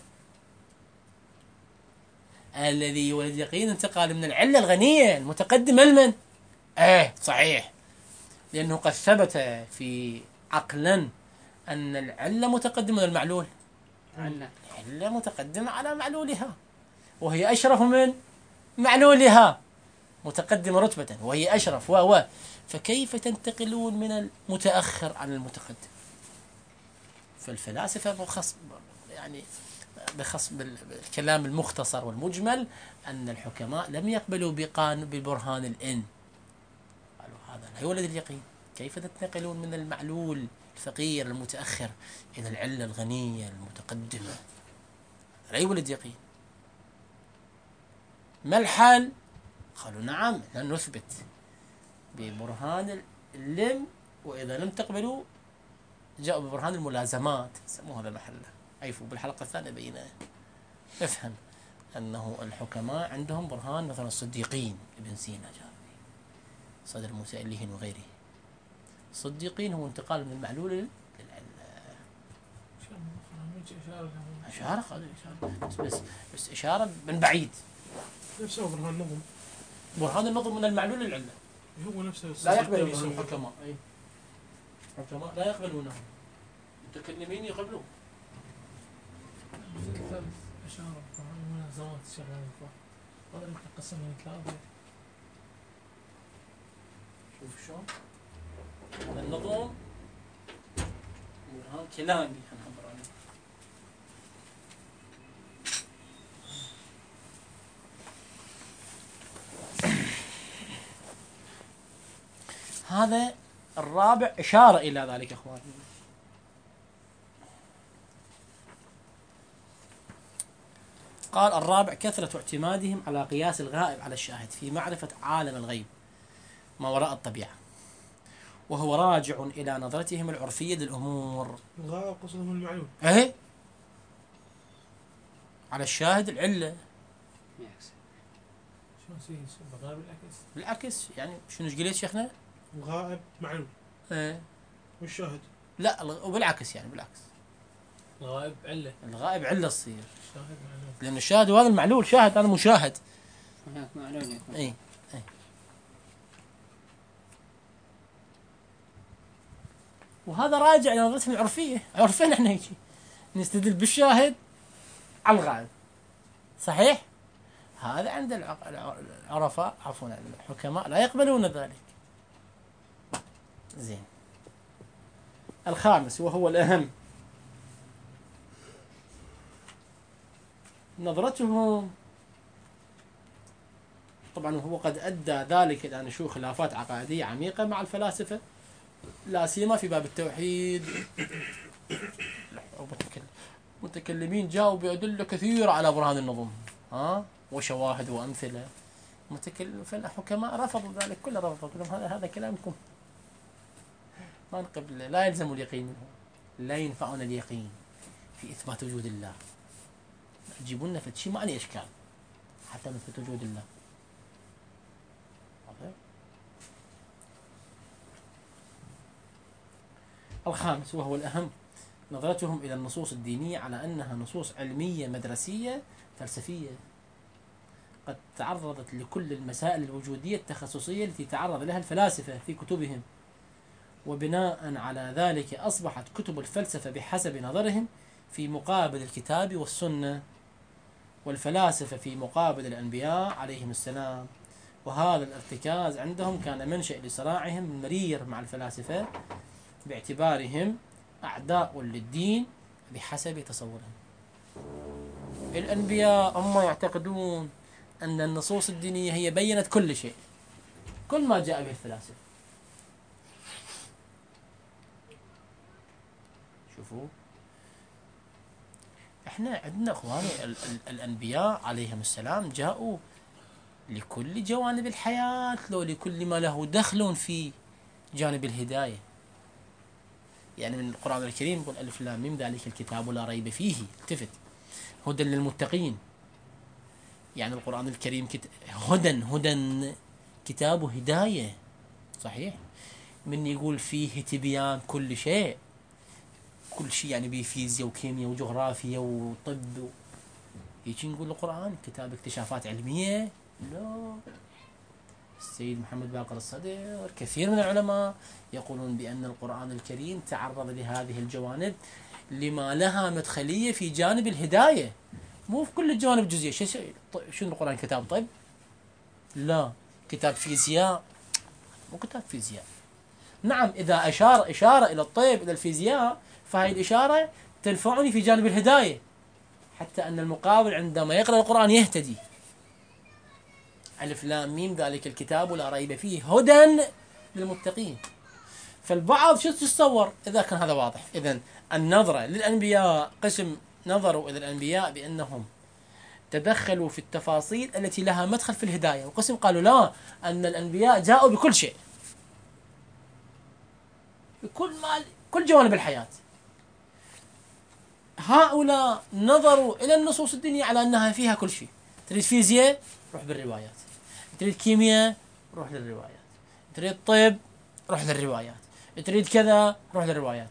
الذي يولد يقين انتقال من العلة الغنية المتقدمة لمن؟ صحيح، لأنه قد ثبت في عقلا أن العلة متقدمة من المعلول. العلة متقدمة على معلولها، وهي أشرف من معلولها، متقدمة رتبة وهي أشرف. فكيف تنتقلون من المتأخر عن المتقدم؟ فالفلاسفة بخص بالكلام المختصر والمجمل أن الحكماء لم يقبلوا ببرهان الإن. قالوا هذا لا يولد اليقين. كيف تنتقلون من المعلول الفقير المتأخر إلى العلة الغنية المتقدمة؟ لا يولد يقين. ما الحل؟ قالوا نعم نثبت ببرهان اللم، وإذا لم تقبلوا جاءوا ببرهان الملازمات. سموه هذا محله. عيفوا بالحلقة الثانية بيناه. افهم. أنه الحكماء عندهم برهان، مثلا الصديقين ابن سينا جاء صدر موسى إليهن وغيره. الصديقين هو انتقال من المعلول للعلة. إشارة بس إشارة من بعيد. نفسه برهان النظم. برهان النظم من المعلول للعلة. هو نفسه لا يقبل الحكماء. الحكماء لا يقبلونه، المتكلمين يقبلون. إشارة من زمان شغالين هذا اللي قسم من ثلاثة. شوف شلون هذا النظم برهان كلامي. هذا الرابع إشارة إلى ذلك أخواني. قال الرابع كثرة اعتمادهم على قياس الغائب على الشاهد في معرفة عالم الغيب ما وراء الطبيعة، وهو راجع إلى نظرتهم العرفية للأمور. الغائب قصدهم المعلوم. إيه على الشاهد العلة. شلون الغائب بالعكس؟ بالعكس يعني شنو قلت شيخنا؟ الغائب معلوم. إيه والشاهد لا، وبالعكس يعني بالعكس. الغائب علة. الغائب علة تصير، الشاهد معلوم. لأن الشاهد وهذا المعلول شاهد، أنا مشاهد. هناك معلول يكون. إيه. وهذا راجع إلى نظرتهم العرفية. عرفنا احنا هيك نستدل بالشاهد على الغائب، صحيح؟ هذا عند العرفاء عفوا الحكماء لا يقبلون ذلك. زين. الخامس وهو الأهم، نظرتهم طبعا هو قد أدى ذلك إلى نشوء خلافات عقائدية عميقة مع الفلاسفة، لا سيما في باب التوحيد. متكلمين جاءوا بأدلة كثيرة على برهان النظم، وشواهد وأمثلة. فالحكماء رفضوا ذلك كله، رفضوا. هذا كلامكم ما نقبل، لا يلزم اليقين منه، لا ينفعنا اليقين في إثبات وجود الله. تجيبوا لنا شيء ما عليه إشكال حتى نثبت وجود الله. الخامس وهو الأهم، نظرتهم إلى النصوص الدينية على أنها نصوص علمية مدرسية فلسفية، قد تعرضت لكل المسائل الوجودية التخصصية التي تعرض لها الفلاسفة في كتبهم، وبناء على ذلك أصبحت كتب الفلسفة بحسب نظرهم في مقابل الكتاب والسنة، والفلاسفة في مقابل الأنبياء عليهم السلام. وهذا الارتكاز عندهم كان منشأ لصراعهم المرير مع الفلاسفة باعتبارهم أعداء للدين بحسب تصورهم. الأنبياء هم يعتقدون أن النصوص الدينية هي بينت كل شيء، كل ما جاء به الفلاسفة. شوفوا احنا عندنا اخواني الأنبياء عليهم السلام جاءوا لكل جوانب الحياة، لو لكل ما له دخل في جانب الهداية. يعني من القرآن الكريم يقول ألف لام ميم ذلك الكتاب لا ريب فيه، التفت، هدى للمتقين. يعني القرآن الكريم هدى كتاب هداية، صحيح. من يقول فيه تبيان كل شيء يعني بفيزياء وكيمياء وجغرافيا وطب يجي نقول القرآن كتاب اكتشافات علمية؟ لا. السيد محمد باقر الصدر كثير من العلماء يقولون بأن القرآن الكريم تعرض لهذه الجوانب لما لها مدخلية في جانب الهداية، مو في كل الجوانب الجزئية. شنو القرآن كتاب طب؟ لا. كتاب فيزياء؟ مو كتاب فيزياء. نعم إذا أشار إشارة إلى الطب إلى الفيزياء فهذه الإشارة تنفعني في جانب الهداية، حتى أن المقابل عندما يقرأ القرآن يهتدي. ألف لام ميم ذلك الكتاب لا ريب فيه هدى للمتقين. فالبعض شو تتصور إذا كان هذا واضح؟ إذن النظرة للأنبياء قسم نظروا إلى الأنبياء بأنهم تدخلوا في التفاصيل التي لها مدخل في الهداية، وقسم قالوا لا، أن الأنبياء جاءوا بكل شيء، كل جوانب الحياة. هؤلاء نظروا إلى النصوص الدينية على أنها فيها كل شيء، تريد فيزياء روح بالروايات، تريد كيمياء روح للروايات، تريد طب روح للروايات، تريد كذا روح للروايات.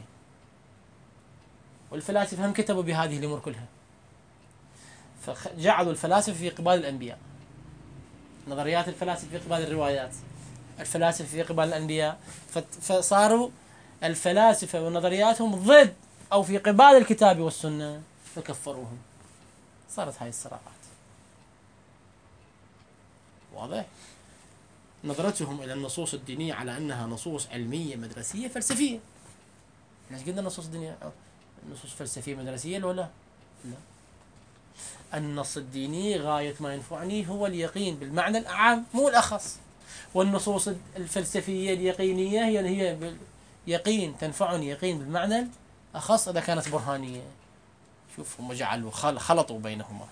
والفلاسفة هم كتبوا بهذه الأمور كلها، فجعلوا الفلاسفة في قبال الأنبياء، نظريات الفلاسفة في قبال الروايات، الفلاسفة في قبال الأنبياء، فصاروا الفلاسفة ونظرياتهم ضد أو في قبال الكتاب والسنة، فكفروهم. صارت هاي الصراعات. واضح؟ نظرتهم إلى النصوص الدينية على أنها نصوص علمية مدرسية فلسفية. احنا قلنا النصوص الدينية نصوص فلسفية مدرسية ولا لا؟ النص الديني غاية ما ينفعني هو اليقين بالمعنى الأعم مو الأخص، والنصوص الفلسفية اليقينية هي يقين تنفعني يقين بالمعنى الأخص إذا كانت برهانية. شوف هم جعلوا خلطوا بينهما.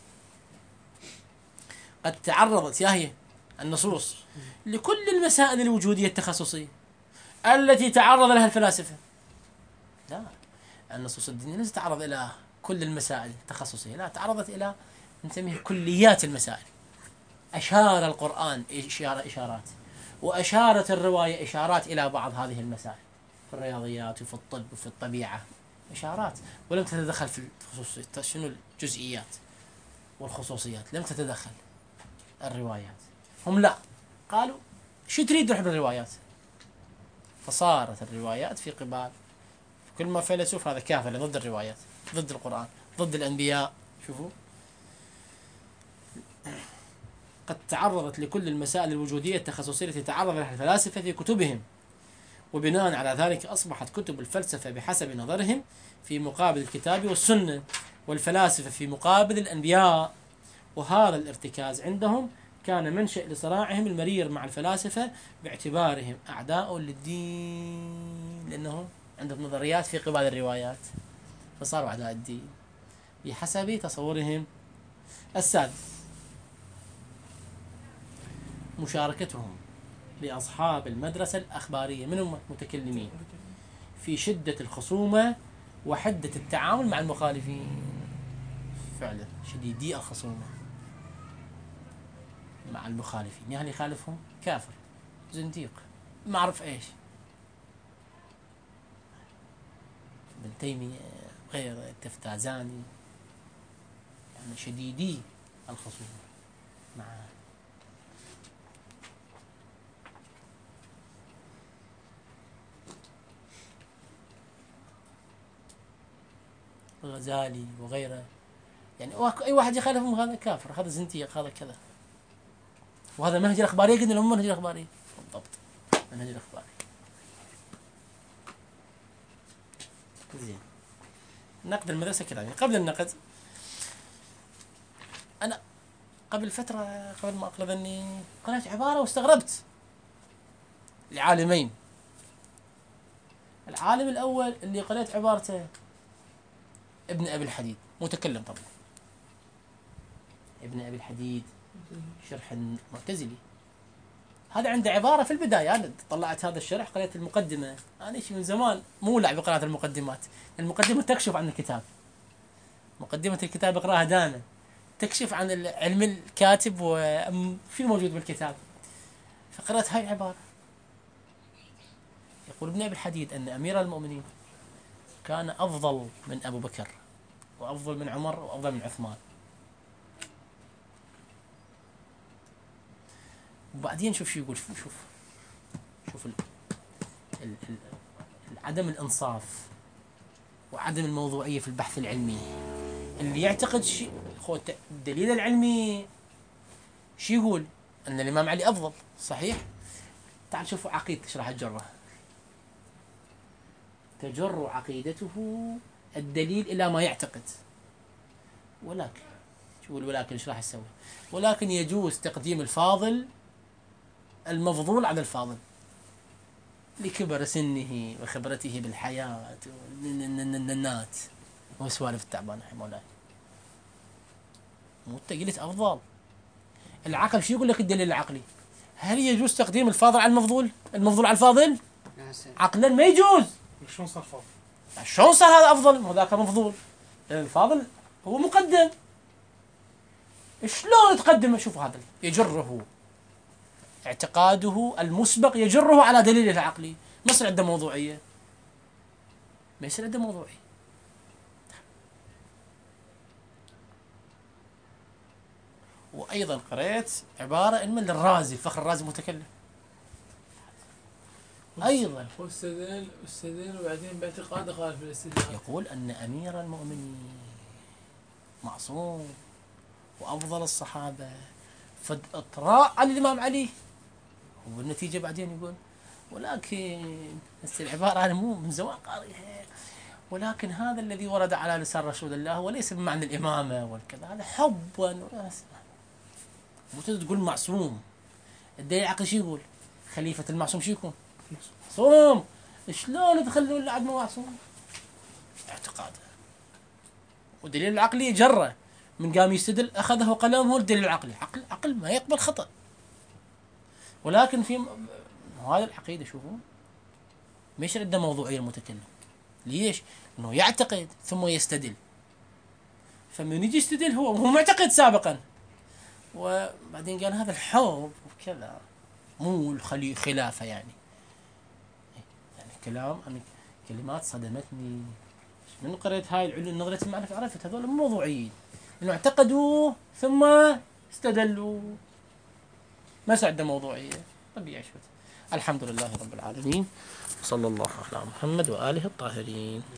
قد تعرضت هي النصوص لكل المسائل الوجودية التخصصية التي تعرض لها الفلاسفة. لا، النصوص الدينية ليست تعرض إلى كل المسائل التخصصية، لا، تعرضت إلى نسميها كليات المسائل. أشار القرآن إشارات، وأشارت الرواية إشارات إلى بعض هذه المسائل في الرياضيات وفي الطب وفي الطبيعة، إشارات، ولم تتدخل في الخصوصيات. شنو الجزئيات والخصوصيات؟ لم تتدخل الروايات. هم لا، قالوا شو تريد نروح بالروايات، فصارت الروايات في قبال كل ما فيلسوف هذا كافر ضد الروايات، ضد القرآن، ضد الأنبياء. شوفوا، قد تعرضت لكل المسائل الوجودية التخصصية التي تعرض لها الفلاسفة في كتبهم، وبناء على ذلك أصبحت كتب الفلسفة بحسب نظرهم في مقابل الكتاب والسنة، والفلاسفة في مقابل الأنبياء. وهذا الارتكاز عندهم كان منشأ لصراعهم المرير مع الفلاسفة باعتبارهم أعداء للدين، لأنهم عندهم نظريات في قبال الروايات، فصاروا أعداء الدين بحسب تصورهم. السادس، مشاركتهم لأصحاب المدرسة الأخبارية من المتكلمين في شدة الخصومة وحدة التعامل مع المخالفين. فعلا شديدي الخصومة مع المخالفين، يعني يخالفهم كافر زنديق ما أعرف إيش، ابن تيمية غير التفتازاني، يعني شديدي الخصومة مع الغزالي وغيره. يعني أي واحد يخالفهم هذا كافر، هذا زنديق، هذا كذا. وهذا منهج الأخبارية، قلنا لهم منهج الأخبارية بالضبط، منهج الأخبارية. زين، نقد المدرسة الكلامية. قبل النقد، أنا قبل فترة قبل ما أقلبني قرأت عبارة واستغربت لعالمين. العالم الأول اللي قرأت عبارته ابن أبي الحديد، متكلم طبعا، ابن أبي الحديد شرح المعتزلي. هذا عنده عبارة في البداية، أنا طلعت هذا الشرح قرأت المقدمة، أنا شيء من زمان مولع بقراءة المقدمات. المقدمة تكشف عن الكتاب، مقدمة الكتاب اقراها دانا، تكشف عن علم الكاتب وفي الموجود بالكتاب. فقرأت هاي العبارة، يقول ابن أبي الحديد أن أمير المؤمنين كان أفضل من أبو بكر وأفضل من عمر وأفضل من عثمان. وبعدين شوف شو يقول، شوف عدم الإنصاف وعدم الموضوعية في البحث العلمي. اللي يعتقد شيء الدليل العلمي شو يقول؟ أن الإمام علي أفضل، صحيح؟ تعال شوفوا عقيدة شرح الجرة، تجر عقيدته الدليل إلى ما يعتقد. ولكن شو ولكن ايش راح يسوي؟ ولكن يجوز تقديم الفاضل المفضول على الفاضل لكبر سنه وخبرته بالحياة والنات وسوالف التعبانة. يا مولاي مو انت قلت افضل؟ العقل شو يقول لك الدليل العقلي؟ هل يجوز تقديم الفاضل على المفضول، المفضول على الفاضل؟ عقلا ما يجوز. شلون صار فاضل؟ شلون صار هذا افضل وذاك مفضول؟ الفاضل هو مقدم. شلون تقدم؟ شوف هذا يجره اعتقاده المسبق، يجره على دليله العقلي، ما يصير عنده موضوعية، ما يصير عنده موضوعية. وأيضا قرأت عبارة علما للرازي، الفخر الرازي متكلم أيضا، واستدل وبعدين باعتقاده خالف الاستدلال. يقول أن أمير المؤمنين معصوم وأفضل الصحابة فاطراء على الإمام علي، والنتيجة بعدين يقول ولكن بس العبارة أنا مو من زمان قارئها، ولكن هذا الذي ورد على لسان رسول الله وليس بمعنى الإمامة والكذا، هذا حبا مو تقول معصوم. الدليل العقلي شو يقول؟ خليفة المعصوم شو يكون؟ معصوم. شلون تخلون العبد معصوم؟ اعتقاده. والدليل العقلي جره من قام يستدل أخذه قلمه الدليل العقلي، عقل ما يقبل خطأ. ولكن في هذا العقيدة شوفوا مش عنده موضوعية المتكلم. ليش؟ انه يعتقد ثم يستدل، فمن يجي يستدل هو معتقد سابقا، وبعدين قال هذا الحب وكذا، مو خلافة يعني كلام. أنا كلمات صدمتني من قرأت هاي العلوم، نظرة المعرفة عرفت هذول مو موضوعيين، انه اعتقدوا ثم استدلوا، ما عنده موضوعية. طبيعي شوت. الحمد لله رب العالمين، صلى الله على محمد وآله الطاهرين.